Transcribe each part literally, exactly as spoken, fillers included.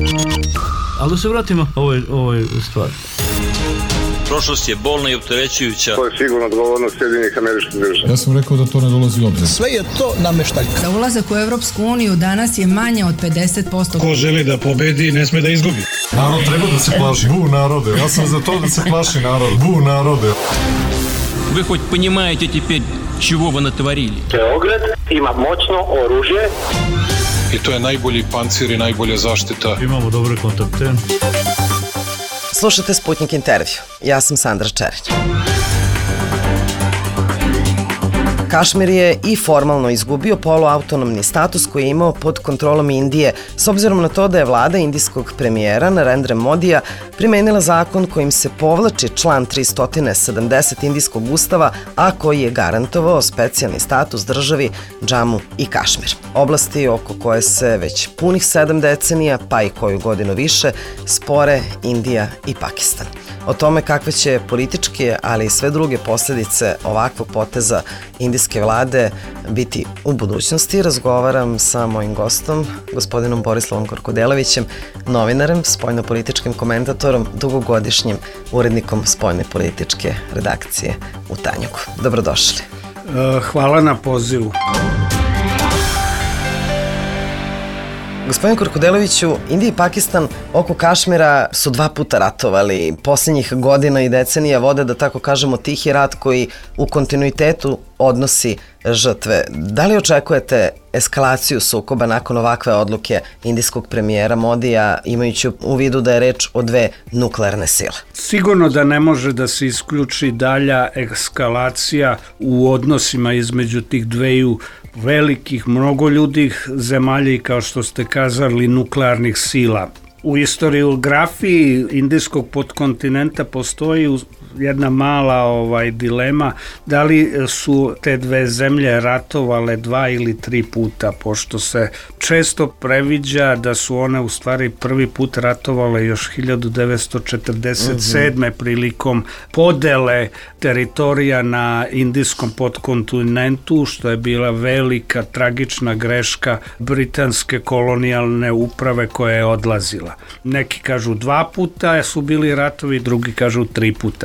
Ali da se vratimo ovoj, ovoj stvari. Prošlost je bolna i opterećujuća. To je sigurno odgovornost Sjedinjenih Američkih Država. Ja sam rekao da to ne dolazi u obzir. Sve je to nameštaljka. Da ulazak u Evropsku uniju danas je manje od pedeset posto. Ko želi da pobedi, ne sme da izgubi. Narod treba da se plaši. Bu narode. Ja sam za to da se plaši narod. Bu narode. Вы хоть понимаете теперь, чего вы натворили? Beograd ima moćno oružje. I to je najbolji pancir i najbolja zaštita. Imamo dobre kontakte. Slušate Sputnik intervju. Ja sam Sandra Čerić. Kašmir je i formalno izgubio poluautonomni status koji je imao pod kontrolom Indije, s obzirom na to da je vlada indijskog premijera Narendra Modija primenila zakon kojim se povlači član tristo sedamdeset indijskog ustava, a koji je garantovao specijalni status državi Džamu i Kašmir. Oblasti oko koje se već punih sedam decenija, pa i koju godinu više, spore Indija i Pakistan. O tome kakve će političke, ali i sve druge posljedice ovakvog poteza indijske vlade biti u budućnosti, razgovaram sa mojim gostom, gospodinom Borislavom Korkodelevićem, novinarem, spoljnopolitičkim komentatorom, dugogodišnjim urednikom spoljne političke redakcije u Tanjugu. Dobrodošli. Hvala na pozivu. Gospodin Korkodeleviću, Indija i Pakistan oko Kašmira su dva puta ratovali. Posljednjih godina i decenija vode, da tako kažemo, tihi rat koji u kontinuitetu odnosi žrtve. Da li očekujete eskalaciju sukoba nakon ovakve odluke indijskog premijera Modija, imajući u vidu da je reč o dve nuklearne sile? Sigurno da ne može da se isključi dalja eskalacija u odnosima između tih dveju velikih, mnogoljudih zemalja i, kao što ste kazali, nuklearnih sila. U historiografiji indijskog podkontinenta postoji jedna mala ovaj dilema da li su te dve zemlje ratovale dva ili tri puta, pošto se često previđa da su one u stvari prvi put ratovale još hiljadu devetsto četrdeset sedme Mm-hmm. prilikom podele teritorija na indijskom podkontinentu, što je bila velika tragična greška britanske kolonijalne uprave koja je odlazila. Neki kažu dva puta su bili ratovi, drugi kažu tri puta.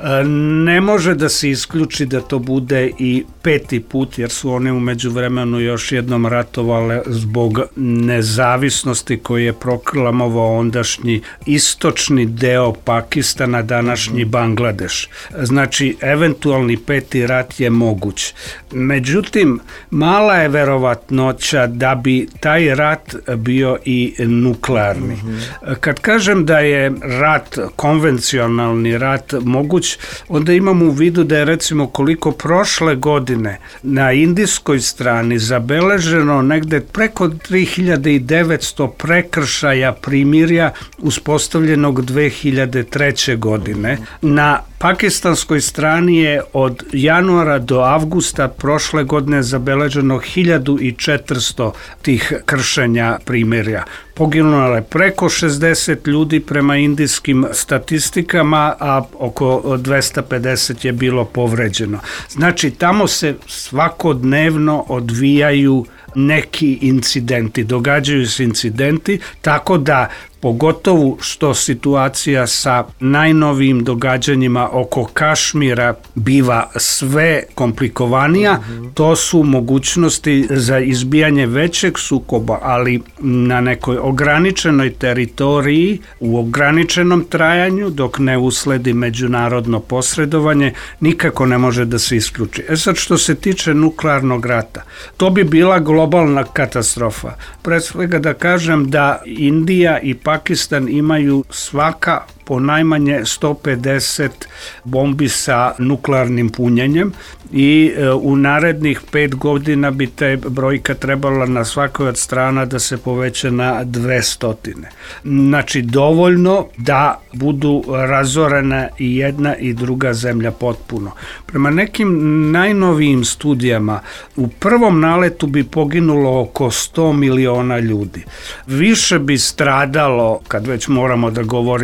Ne može da se isključi da to bude i peti put, jer su one u međuvremenu još jednom ratovale zbog nezavisnosti koji je proklamovao ondašnji istočni deo Pakistana, današnji Bangladeš. Znači, eventualni peti rat je moguć. Međutim, mala je verovatnoća da bi taj rat bio i nuklearni. Kad kažem da je rat, konvencionalni rat, moguć, onda imamo u vidu da je, recimo, koliko prošle godine na indijskoj strani zabeleženo negde preko tri hiljade devetsto prekršaja primirja uspostavljenog dve hiljade treće. godine. Na pakistanskoj strani je od januara do avgusta prošle godine zabeleženo hiljadu četiristo tih kršenja primirja. Poginulo je preko šezdeset ljudi prema indijskim statistikama, a oko dvesta pedeset je bilo povređeno. Znači, tamo se svakodnevno odvijaju neki incidenti, događaju se incidenti, tako da pogotovo što situacija sa najnovijim događanjima oko Kašmira biva sve komplikovanija, to su mogućnosti za izbijanje većeg sukoba, ali na nekoj ograničenoj teritoriji, u ograničenom trajanju, dok ne usledi međunarodno posredovanje, nikako ne može da se isključi. E sad, što se tiče nuklearnog rata, to bi bila globalna katastrofa. Pre svega da kažem da Indija i Pakistan imaju svaka po najmanje sto pedeset bombi sa nuklearnim punjenjem i e, u narednih pet godina bi te brojka trebala na svakoj od strana da se poveća na dvesta. Znači, dovoljno da budu razorene i jedna i druga zemlja potpuno. Prema nekim najnovijim studijama, u prvom naletu bi poginulo oko sto miliona ljudi. Više bi stradalo, kad već moramo da govorimo o tako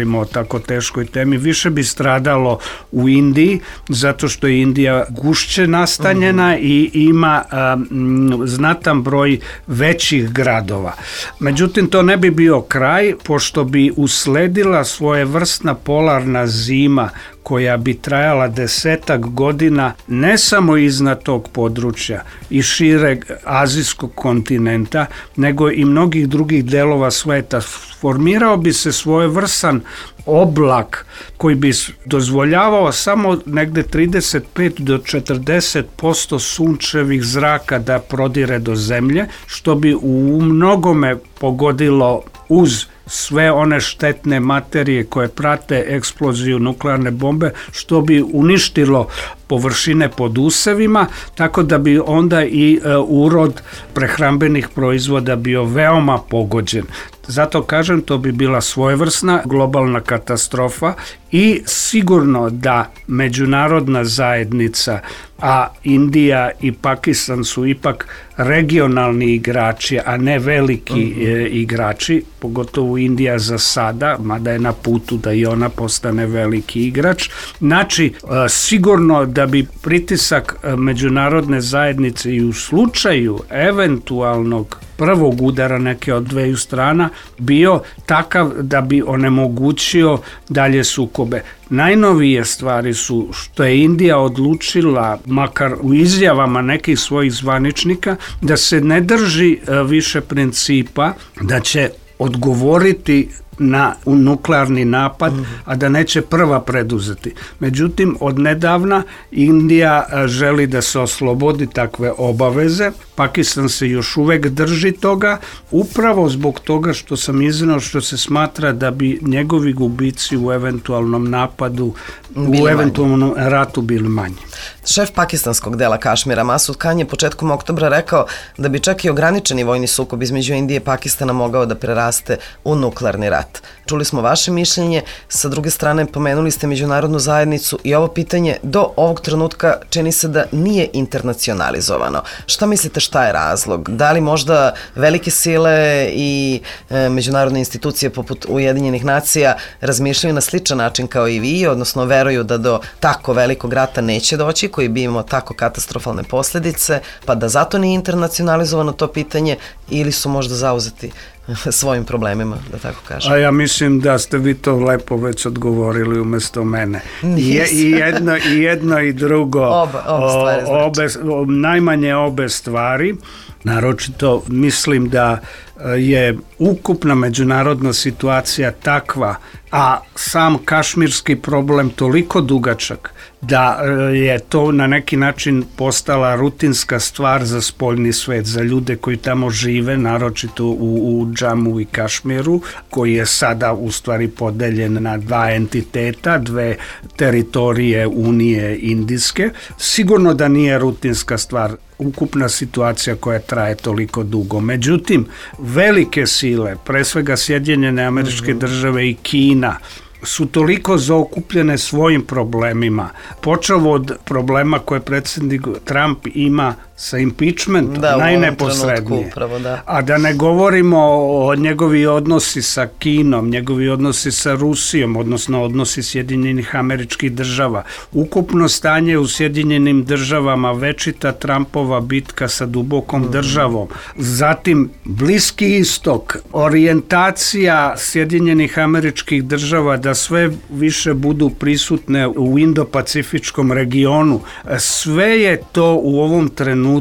jako teškoj temi. Više bi stradalo u Indiji, zato što je Indija gušće nastanjena uh-huh. i ima um, znatan broj većih gradova. Međutim, to ne bi bio kraj, pošto bi usledila svojevrsna polarna zima koja bi trajala desetak godina ne samo iznad tog područja i šireg azijskog kontinenta, nego i mnogih drugih delova sveta. Formirao bi se svojevrstan oblak koji bi dozvoljavao samo negde trideset pet do četrdeset posto sunčevih zraka da prodire do zemlje, što bi u mnogome pogodilo uz sve one štetne materije koje prate eksploziju nuklearne bombe, što bi uništilo površine pod usevima, tako da bi onda i e, urod prehrambenih proizvoda bio veoma pogođen. Zato kažem, to bi bila svojevrsna globalna katastrofa i sigurno da međunarodna zajednica, a Indija i Pakistan su ipak regionalni igrači, a ne veliki e, igrači, pogotovo Indija za sada, mada je na putu da i ona postane veliki igrač. Znači, e, sigurno da bi pritisak međunarodne zajednice i u slučaju eventualnog prvog udara neke od dveju strana bio takav da bi onemogućio dalje sukobe. Najnovije stvari su što je Indija odlučila, makar u izjavama nekih svojih zvaničnika, da se ne drži više principa da će odgovoriti na nuklearni napad, a da neće prva preduzeti. Međutim, od nedavna Indija želi da se oslobodi takve obaveze. Pakistan se još uvek drži toga, upravo zbog toga što sam iznao, što se smatra da bi njegovi gubici u eventualnom napadu, bili u eventualnom manji. ratu bili manji. Šef pakistanskog dela Kašmira Masud Khan je početkom oktobra rekao da bi čak i ograničeni vojni sukob između Indije i Pakistana mogao da preraste u nuklearni rat. Čuli smo vaše mišljenje, sa druge strane pomenuli ste međunarodnu zajednicu i ovo pitanje do ovog trenutka čini se da nije internacionalizovano. Šta mislite, šta je razlog? Da li možda velike sile i e, međunarodne institucije poput Ujedinjenih nacija razmišljaju na sličan način kao i vi, odnosno veruju da do tako velikog rata neće doći, koji bi imao tako katastrofalne posljedice, pa da zato nije internacionalizovano to pitanje, ili su možda zauzeti svojim problemima, da tako kažem. A ja mislim da ste vi to lepo već odgovorili umjesto mene. Je, i, jedno, I jedno i drugo. Oba, oba stvari znači. Obe, najmanje obe stvari. Naročito mislim da je ukupna međunarodna situacija takva, a sam kašmirski problem toliko dugačak da je to na neki način postala rutinska stvar za spoljni svet, za ljude koji tamo žive, naročito u, u Džamu i Kašmiru, koji je sada u stvari podeljen na dva entiteta, dve teritorije Unije Indijske. Sigurno da nije rutinska stvar ukupna situacija koja traje toliko dugo. Međutim, velike sile, pre svega Sjedinjene Američke Države i Kina, su toliko zaokupljene svojim problemima, počeo od problema koje predsjednik Trump ima sa impeachmentom, da, najneposrednije. Upravo, da. A da ne govorimo o njegovi odnosi sa Kinom, njegovi odnosi sa Rusijom, odnosno odnosi Sjedinjenih Američkih Država. Ukupno stanje u Sjedinjenim Državama, večita Trumpova bitka sa dubokom mm. državom. Zatim Bliski istok, orijentacija Sjedinjenih Američkih Država da sve više budu prisutne u Indo-Pacifičkom regionu. Sve je to u ovom trenutku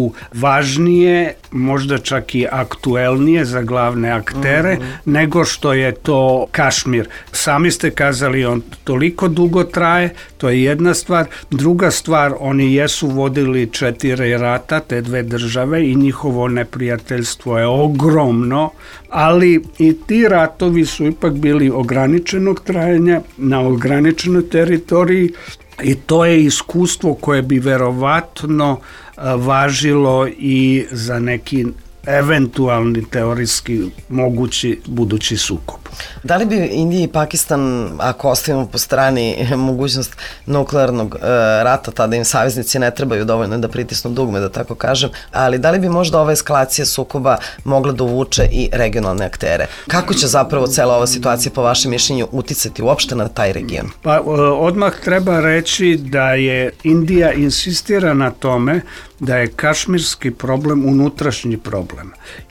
važnije, možda čak i aktuelnije za glavne aktere, mm-hmm. nego što je to Kašmir. Sami ste kazali, on toliko dugo traje, to je jedna stvar. Druga stvar, oni jesu vodili četiri rata, te dve države, i njihovo neprijateljstvo je ogromno, ali i ti ratovi su ipak bili ograničenog trajanja na ograničenoj teritoriji, i to je iskustvo koje bi verovatno važilo i za neki eventualni teorijski mogući budući sukob. Da li bi Indija i Pakistan, ako ostavimo po strani mogućnost nuklearnog e, rata, tada im saveznici ne trebaju dovoljno da pritisnu dugme, da tako kažem, ali da li bi možda ova eskalacija sukoba mogla da uvuče i regionalne aktere? Kako će zapravo cela ova situacija po vašem mišljenju uticati uopšte na taj region? Pa odmah treba reći da je Indija insistira na tome da je kašmirski problem unutrašnji problem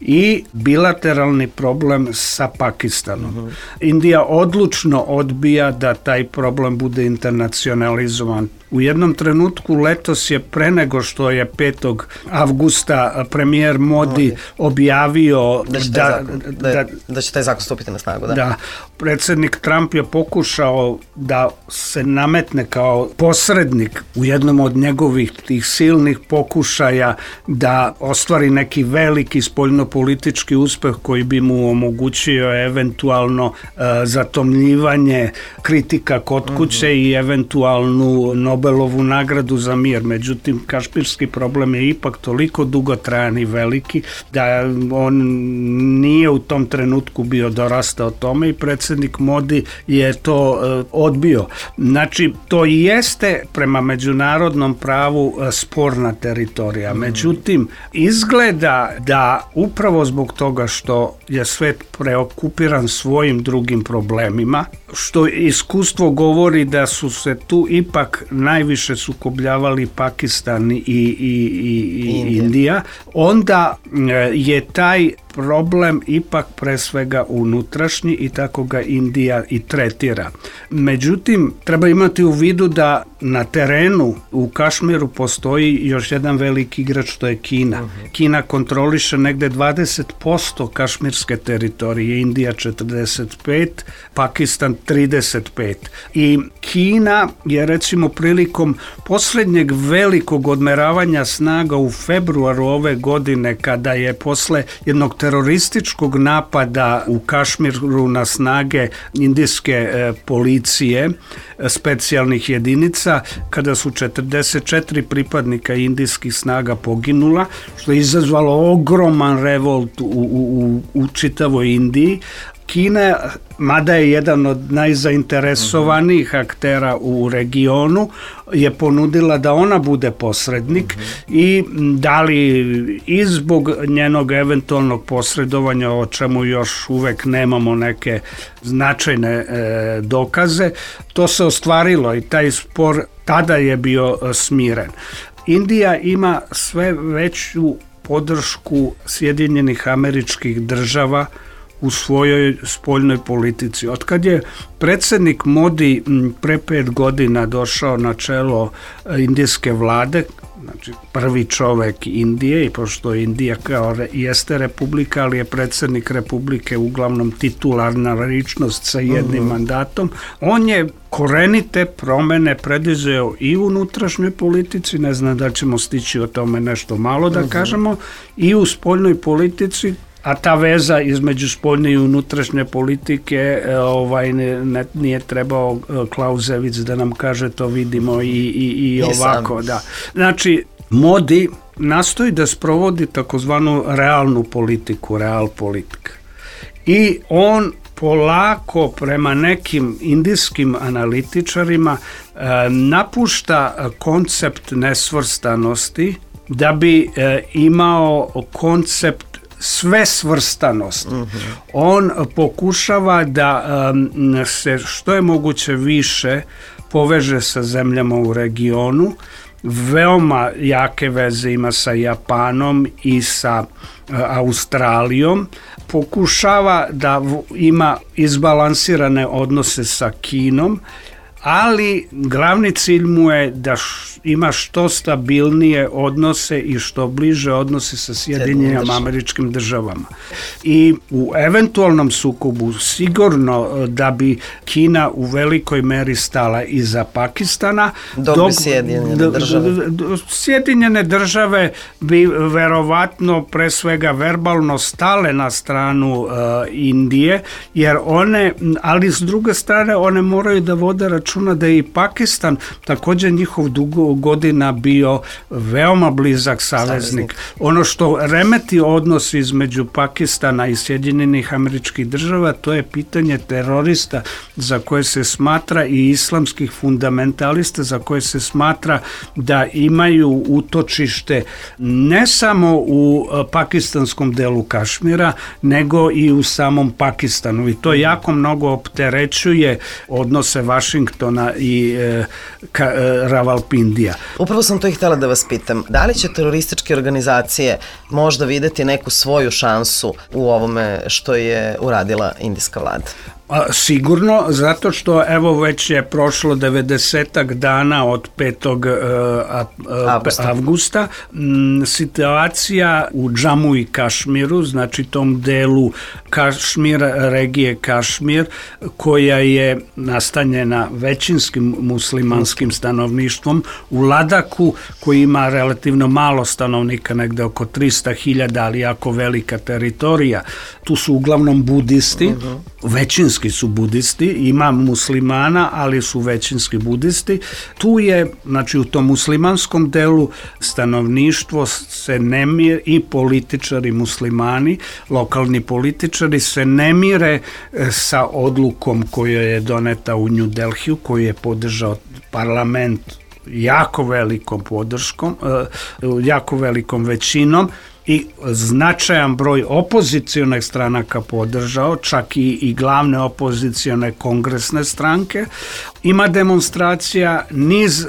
i bilateralni problem sa Pakistanom. Uh-huh. Indija odlučno odbija da taj problem bude internacionalizovan. U jednom trenutku letos je pre nego što je petog avgusta premijer Modi okay. objavio da će, taj da, zakon, da, da, da će taj zakon stupiti na snagu. Da, da predsjednik Trump je pokušao da se nametne kao posrednik u jednom od njegovih tih silnih pokušaja da ostvari neki veliki spoljnopolitički uspeh koji bi mu omogućio eventualno uh, zatomljivanje kritika kod kuće uh-huh. i eventualnu Nobelovu nagradu za mir. Međutim, kašmirski problem je ipak toliko dugotrajan i veliki da on nije u tom trenutku bio dorastao tome i predsjednik Modi je to uh, odbio. Znači, to jeste prema međunarodnom pravu uh, sporna teritorija. Međutim, izgleda da upravo zbog toga što je svet preokupiran svojim drugim problemima, što iskustvo govori da su se tu ipak najviše sukobljavali Pakistan i, i, i, i Indija. Indija, onda je taj problem ipak pre svega unutrašnji i tako ga Indija i tretira. Međutim, treba imati u vidu da na terenu u Kašmiru postoji još jedan veliki igrač, to je Kina. Uh-huh. Kina kontroliše negde dvadeset posto kašmirske teritorije, Indija četrdeset pet, Pakistan trideset pet. I Kina je recimo prilikom poslednjeg velikog odmeravanja snaga u februaru ove godine, kada je posle jednog terorističkog napada u Kašmiru na snage indijske e, policije, e, specijalnih jedinica, kada su četrdeset četiri pripadnika indijskih snaga poginula, što je izazvalo ogroman revolt u, u, u, u čitavoj Indiji. Kina, mada je jedan od najzainteresovanijih aktera u regionu, je ponudila da ona bude posrednik uh-huh. i da li i zbog njenog eventualnog posredovanja, o čemu još uvek nemamo neke značajne e, dokaze, to se ostvarilo i taj spor tada je bio e, smiren. Indija ima sve veću podršku Sjedinjenih Američkih Država u svojoj spoljnoj politici. Otkad je predsjednik Modi pre pet godina došao na čelo indijske vlade, znači prvi čovek Indije, i pošto Indija kao jeste republika, ali je predsjednik republike uglavnom titularna ličnost sa jednim uh-huh. mandatom, on je korenite promene predizeo i u unutrašnjoj politici, ne znam da ćemo stići o tome nešto malo da uh-huh. kažemo, i u spoljnoj politici, a ta veza između spoljne i unutrašnje politike ovaj, ne, ne, nije trebao Klauzevic da nam kaže, to vidimo i, i, i ovako. Da. Znači, Modi nastoji da sprovodi takozvanu realnu politiku, real politika. I on polako prema nekim indijskim analitičarima e, napušta koncept nesvrstanosti da bi e, imao koncept sve svrstanost. Uh-huh. On pokušava da um, se što je moguće više poveže sa zemljama u regionu. Veoma jake veze ima sa Japanom i sa uh, Australijom. Pokušava da v- ima izbalansirane odnose sa Kinom, ali glavni cilj mu je da š, ima što stabilnije odnose i što bliže odnose sa Sjedinjenim Američkim Državama. I u eventualnom sukobu sigurno da bi Kina u velikoj meri stala iza Pakistana, dok, dok bi Sjedinjene države. Sjedinjene države bi verovatno pre svega verbalno stale na stranu uh, Indije, jer one, ali s druge strane one moraju da vode računa računa da je i Pakistan također njihov dugo godina bio veoma blizak saveznik. Ono što remeti odnos između Pakistana i Sjedinjenih Američkih Država, to je pitanje terorista za koje se smatra i islamskih fundamentalista za koje se smatra da imaju utočište ne samo u pakistanskom delu Kašmira, nego i u samom Pakistanu. I to jako mnogo opterećuje odnose Vašingtona i e, ka, e, Ravalpindija. Upravo sam to i htjela da vas pitam. Da li će terorističke organizacije možda videti neku svoju šansu u ovome što je uradila indijska vlada? A, sigurno, zato što evo već je prošlo devedesetak dana od petog avgusta. M, situacija u Džamu i Kašmiru, znači tom delu Kašmira, regije Kašmir, koja je nastanjena većinskim muslimanskim stanovništvom, u Ladaku koji ima relativno malo stanovnika, negde oko trista hiljada, ali jako velika teritorija. Tu su uglavnom budisti, uh-huh. većinski su budisti, ima muslimana, ali su većinski budisti. Tu je, znači u tom muslimanskom delu stanovništvo se ne mire, i političari muslimani, lokalni političari se ne mire sa odlukom koja je doneta u New Delhiju, koju je podržao parlament jako velikom podrškom, jako velikom većinom, i značajan broj opozicionih stranaka podržao, čak i, i glavne opozicione kongresne stranke. Ima demonstracija, niz, uh,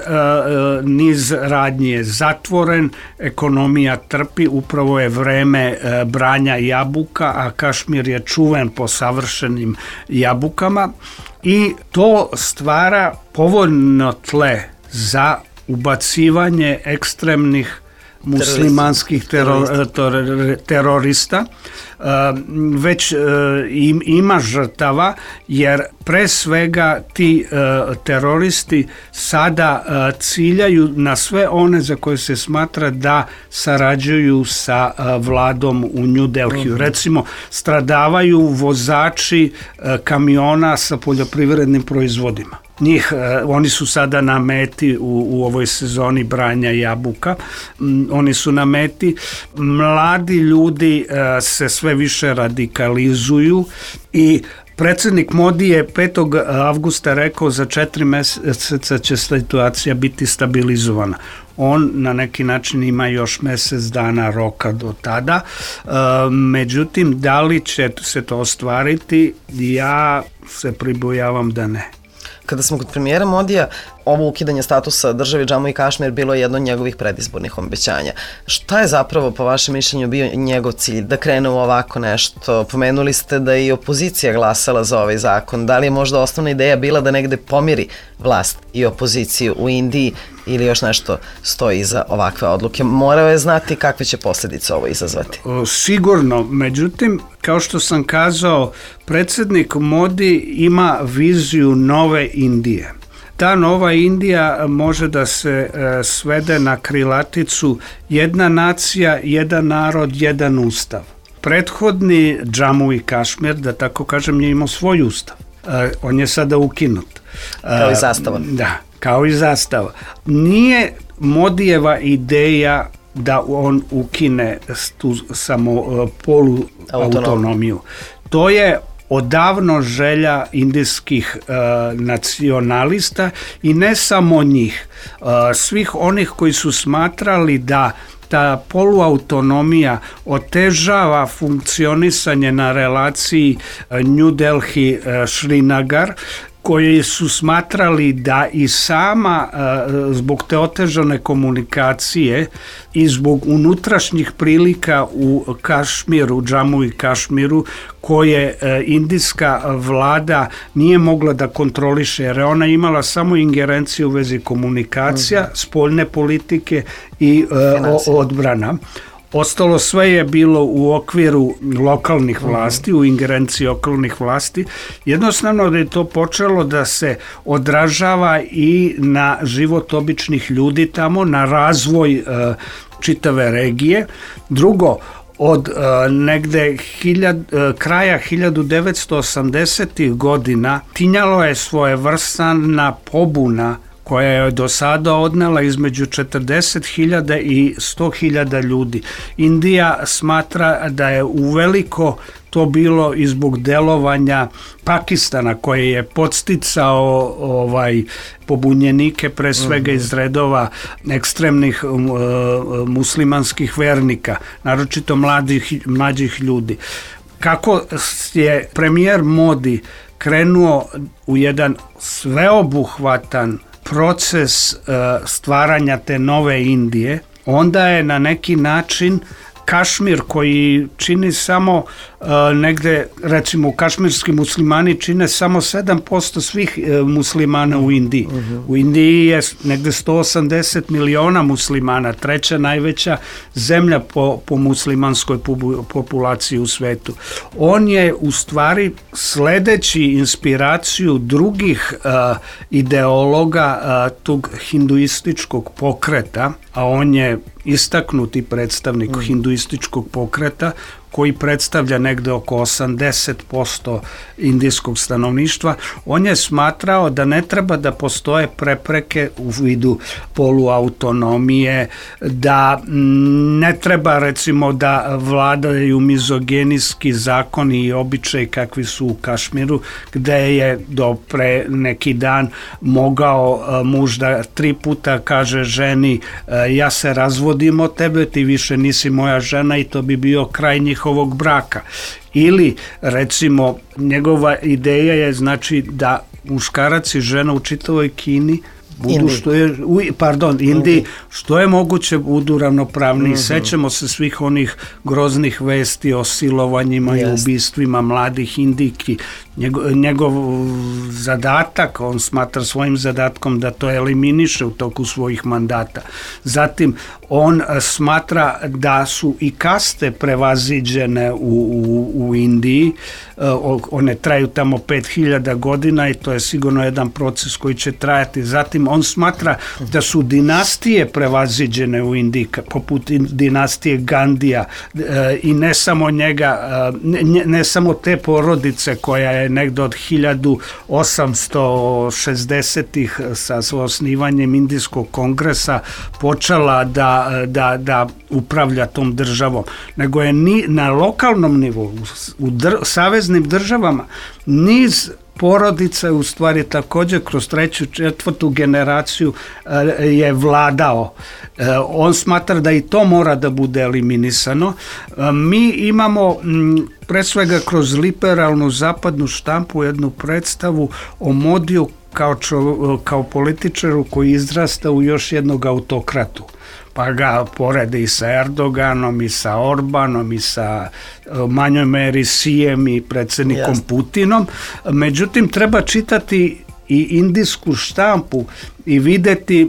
niz radnji je zatvoren, ekonomija trpi, upravo je vreme uh, branja jabuka, a Kašmir je čuven po savršenim jabukama i to stvara povoljno tle za ubacivanje ekstremnih muslimanskih teror, teror, terorista. Uh, već uh, im, ima žrtava, jer pre svega ti uh, teroristi sada uh, ciljaju na sve one za koje se smatra da sarađuju sa uh, vladom u New Delhiju. Uh-huh. Recimo, stradavaju vozači uh, kamiona sa poljoprivrednim proizvodima. Njih, oni su sada na meti u, u ovoj sezoni branja jabuka, oni su na meti, mladi ljudi se sve više radikalizuju i predsjednik Modi je petog avgusta rekao za četiri meseca će situacija biti stabilizovana. On na neki način ima još mjesec dana roka do tada, e, međutim da li će se to ostvariti, ja se pribojavam da ne. Kada smo kod premijera Modija, ovo ukidanje statusa državi Džamu i Kašmir bilo je jedno od njegovih predizbornih obećanja. Šta je zapravo po vašem mišljenju bio njegov cilj da krene u ovako nešto? Pomenuli ste da je i opozicija glasala za ovaj zakon. Da li je možda osnovna ideja bila da negde pomiri vlast i opoziciju u Indiji ili još nešto stoji iza ovakve odluke? Morao je znati kakve će posljedice ovo izazvati. Sigurno, međutim, kao što sam kazao, predsjednik Modi ima viziju nove Indije. Ta nova Indija može da se e, svede na krilaticu jedna nacija, jedan narod, jedan ustav. Prethodni Džamu i Kašmir, da tako kažem, je imao svoj ustav. E, on je sada ukinut. E, kao i zastava. Da, kao i zastava. Nije Modijeva ideja da on ukine tu samo e, poluautonomiju. To je odavno želja indijskih e, nacionalista i ne samo njih, e, svih onih koji su smatrali da ta poluautonomija otežava funkcionisanje na relaciji New Delhi-Srinagar, koji su smatrali da i sama zbog te otežane komunikacije i zbog unutrašnjih prilika u Kašmiru, Džamu i Kašmiru, koje indijska vlada nije mogla da kontroliše, jer je ona imala samo ingerenciju u vezi komunikacija, mm-hmm. spoljne politike i uh, odbrana. Ostalo sve je bilo u okviru lokalnih vlasti, u ingerenciji okolnih vlasti. Jednostavno da je to počelo da se odražava i na život običnih ljudi tamo, na razvoj uh, čitave regije. Drugo, od uh, negde hiljad, uh, kraja hiljadu devetsto osamdesetih godina tinjalo je svojevrsna pobuna koja je do sada odnela između četrdeset hiljada i sto hiljada ljudi. Indija smatra da je uveliko to bilo i zbog delovanja Pakistana, koji je podsticao ovaj pobunjenike pre svega iz redova ekstremnih uh, muslimanskih vernika, naročito mladih, mlađih ljudi. Kako je premijer Modi krenuo u jedan sveobuhvatan proces uh, stvaranja te nove Indije, onda je na neki način Kašmir, koji čini samo uh, negde, recimo kašmirski muslimani čine samo sedam posto svih uh, muslimana u Indiji. Uh-huh. U Indiji je negde sto osamdeset miliona muslimana, treća najveća zemlja po, po muslimanskoj populaciji u svetu. On je u stvari sledeći inspiraciju drugih uh, ideologa uh, tog hinduističkog pokreta, a on je istaknuti predstavnik mm. hinduističkog pokreta koji predstavlja negde oko osamdeset posto indijskog stanovništva. On je smatrao da ne treba da postoje prepreke u vidu poluautonomije, da ne treba recimo da vladaju mizogenijski zakoni i običaji kakvi su u Kašmiru, gde je do pre neki dan mogao muž da tri puta kaže ženi ja se razvodim od tebe, ti više nisi moja žena, i to bi bio kraj njihovog braka. Ili recimo njegova ideja je znači da muškarac i žena u čitavoj Kini budu Indi. što je, u, pardon, Indiji, što je moguće budu ravnopravni. Mm-hmm. Sećamo se svih onih groznih vesti o silovanjima yes. i ubistvima mladih Indijki. Njegov, njegov zadatak, on smatra svojim zadatkom da to eliminiše u toku svojih mandata. Zatim, on smatra da su i kaste prevaziđene u, u, u Indiji. One traju tamo pet hiljada godina i to je sigurno jedan proces koji će trajati. Zatim, on smatra da su dinastije prevaziđene u Indiji, poput dinastije Gandija, i ne samo njega, ne, ne samo te porodice koja je negde od hiljadu osamsto šezdesetih sa osnivanjem Indijskog kongresa počela da, da, da upravlja tom državom, nego je ni, na lokalnom nivou, u dr, saveznim državama, niz porodica u stvari također kroz treću, četvrtu generaciju je vladao. On smatra da i to mora da bude eliminisano. Mi imamo pre svega kroz liberalnu zapadnu štampu jednu predstavu o Modiju kao, čo, kao političaru koji izrasta u još jednog autokratu. Pa ga porede i sa Erdoganom, i sa Orbanom, i sa manjoj meri Sijem i predsjednikom Jasne. Putinom. Međutim, treba čitati i indijsku štampu i videti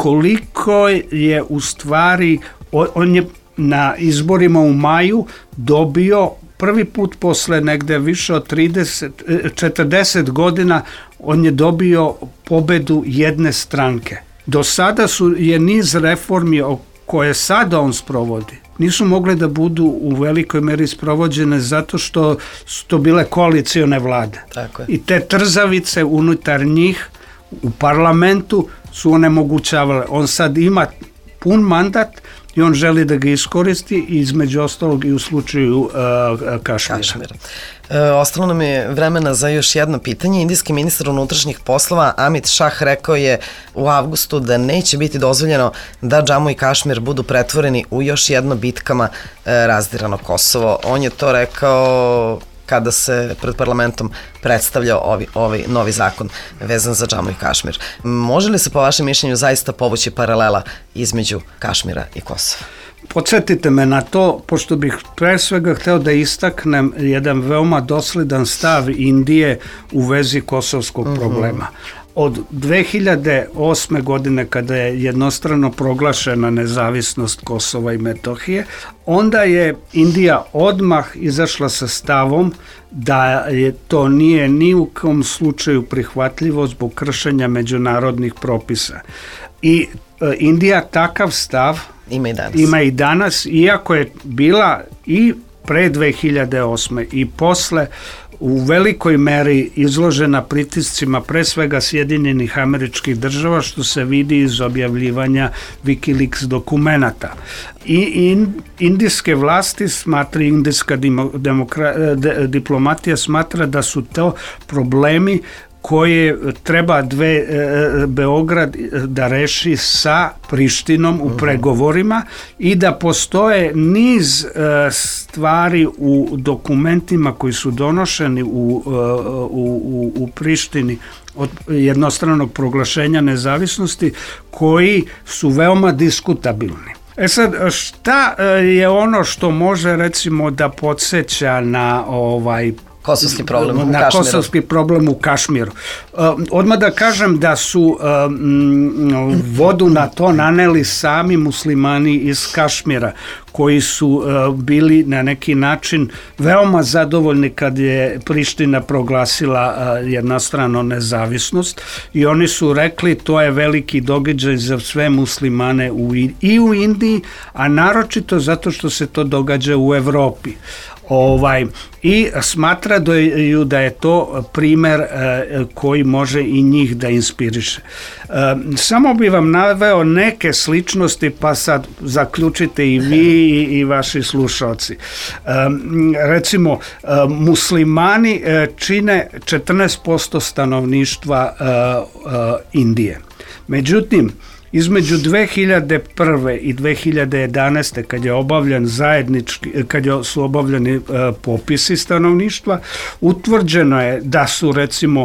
koliko je u stvari, on je na izborima u maju dobio prvi put posle negde više od trideset, četrdeset godina, on je dobio pobedu jedne stranke. Do sada su, je niz reformi koje sada on sprovodi, nisu mogle da budu u velikoj meri sprovođene zato što su to bile koalicione vlade. Tako je. I te trzavice unutar njih u parlamentu su onemogućavale. On sad ima pun mandat i on želi da ga iskoristi, između ostalog i u slučaju uh, Kašmira. Kašmira. E, ostalo nam je vremena za još jedno pitanje. Indijski ministar unutrašnjih poslova Amit Shah rekao je u avgustu da neće biti dozvoljeno da Džamu i Kašmir budu pretvoreni u još jedno bitkama e, razdirano Kosovo. On je to rekao kada se pred parlamentom predstavljao ovi, ovaj novi zakon vezan za Džamu i Kašmir. Može li se po vašem mišljenju zaista povući paralela između Kašmira i Kosova? Podsjetite me na to, pošto bih pre svega hteo da istaknem jedan veoma dosledan stav Indije u vezi kosovskog uh-huh. problema. Od dve hiljade osme godine, kada je jednostrano proglašena nezavisnost Kosova i Metohije, onda je Indija odmah izašla sa stavom da je to nije ni u kom slučaju prihvatljivo zbog kršenja međunarodnih propisa. I e, Indija takav stav ima i danas. Ima i danas, iako je bila i pre dve hiljade osme i posle u velikoj meri izložena pritiscima pre svega Sjedinjenih Američkih Država, što se vidi iz objavljivanja Wikileaks dokumenata. I in, indijske vlasti smatra, indijska demokra, de, diplomatija smatra da su to problemi koje treba dve, Beograd da reši sa Prištinom u pregovorima i da postoje niz stvari u dokumentima koji su donošeni u, u, u, u Prištini od jednostranog proglašenja nezavisnosti koji su veoma diskutabilni. E sad, šta je ono što može recimo da podsjeća na ovaj Kosovski problem u na Kašmiru. Kosovski problem u Kašmiru. Uh, odmah da kažem da su uh, m, vodu na to naneli sami muslimani iz Kašmira, koji su uh, bili na neki način veoma zadovoljni kad je Priština proglasila uh, jednostrano nezavisnost i oni su rekli to je veliki događaj za sve muslimane u, i u Indiji, a naročito zato što se to događa u Evropi. Ovaj, i smatraju da je to primer e, koji može i njih da inspiriše. E, samo bi vam naveo neke sličnosti, pa sad zaključite i vi i, i vaši slušalci. E, recimo, e, muslimani e, čine četrnaest posto stanovništva e, e, Indije. Međutim, između dve hiljade prve i dve hiljade jedanaeste kad je obavljen zajednički, kad su obavljeni uh, popisi stanovništva, utvrđeno je da su recimo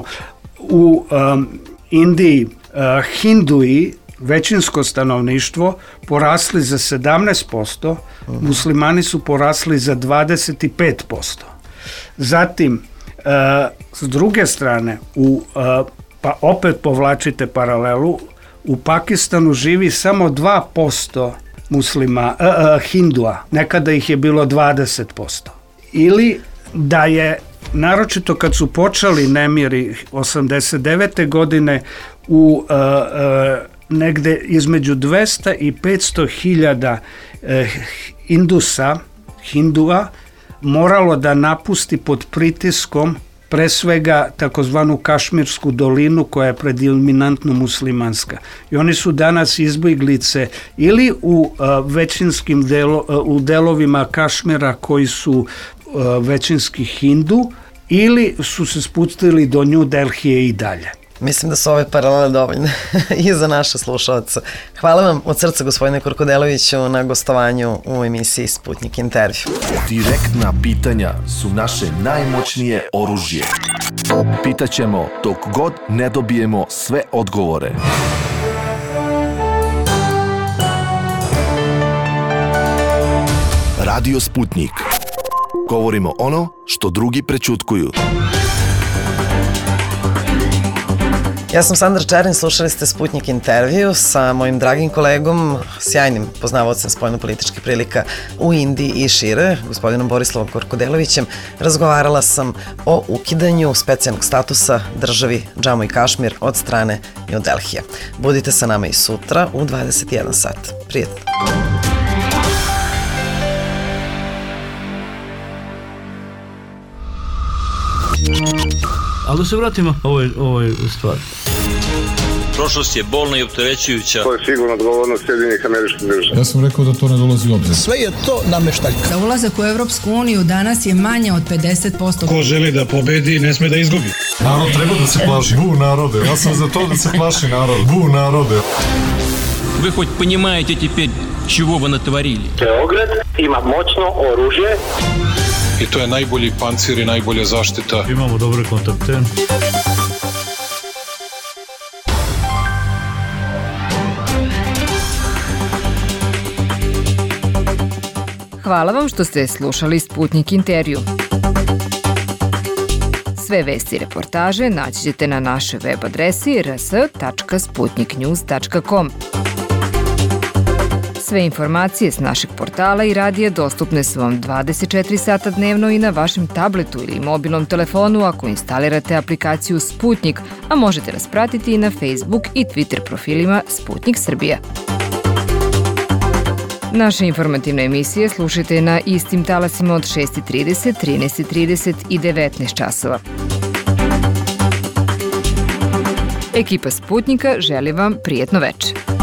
u um, Indiji uh, Hinduji, većinsko stanovništvo, porasli za sedamnaest posto, uh-huh. muslimani su porasli za dvadeset pet posto. Zatim, uh, s druge strane, u, uh, pa opet povlačite paralelu, u Pakistanu živi samo dva posto muslima, uh, uh, hindua, nekada ih je bilo dvadeset posto. Ili da je, naročito kad su počeli nemiri osamdeset devete godine, u uh, uh, negde između dvesta i petsto hiljada uh, Indusa, Hindua, moralo da napusti pod pritiskom pre svega takozvanu Kašmirsku dolinu koja je predominantno muslimanska. I oni su danas izbjeglice ili u uh, većinskim delo, uh, u delovima Kašmira koji su uh, većinski Hindu ili su se spustili do New Delhije i dalje. Mislim da su ove paralele dovoljne i za naše slušalce. Hvala vam od srca, gospodine Kurkodeloviću, na gostovanju u emisiji Sputnik intervju. Direktna pitanja su naše najmoćnije oružje. Pitaćemo dok god ne dobijemo sve odgovore. Radio Sputnik. Govorimo ono što drugi prećutkuju. Ja sam Sandra Čerin, slušali ste Sputnik intervju sa mojim dragim kolegom, sjajnim poznavalcem spoljnopolitičkih prilika u Indiji i šire, gospodinom Borislavom Kurkodelovićem. Razgovarala sam o ukidanju specijalnog statusa državi Džamu i Kašmir od strane New Delhije. Budite sa nama i sutra u dvadeset jedan sat. Prijetno. Ali da se vratimo ovoj, ovoj stvari. Prošlost je bolna i opterećujuća. To je sigurno odgovornost Sjedinjenih Američkih Država. Ja sam rekao da to ne dolazi u obzir. Sve je to nameštaljka. Za ulazak u Evropsku uniju danas je manje od pedeset posto. Ko želi da pobedi, ne sme da izgubi. Narod treba da se plaši. Bu narode. Ja sam za to da se plaši narod. Bu narode. Вы хоть понимаете теперь, чего вы натворили? Beograd ima moćno oružje. I to je najbolji pancir i najbolja zaštita. Imamo dobre kontakte. Hvala vam što ste slušali Sputnik intervju. Sve vesti i reportaže naći ćete na našoj web adresi r s tačka sputnik news tačka com. Sve informacije s našeg portala i radija dostupne su vam dvadeset četiri sata dnevno i na vašem tabletu ili mobilnom telefonu ako instalirate aplikaciju Sputnik, a možete nas pratiti i na Facebook i Twitter profilima Sputnik Srbija. Naše informativne emisije slušajte na istim talasima od šest i trideset, trinaest i trideset i devetnaest časova. Ekipa Sputnika želi vam prijetno veče.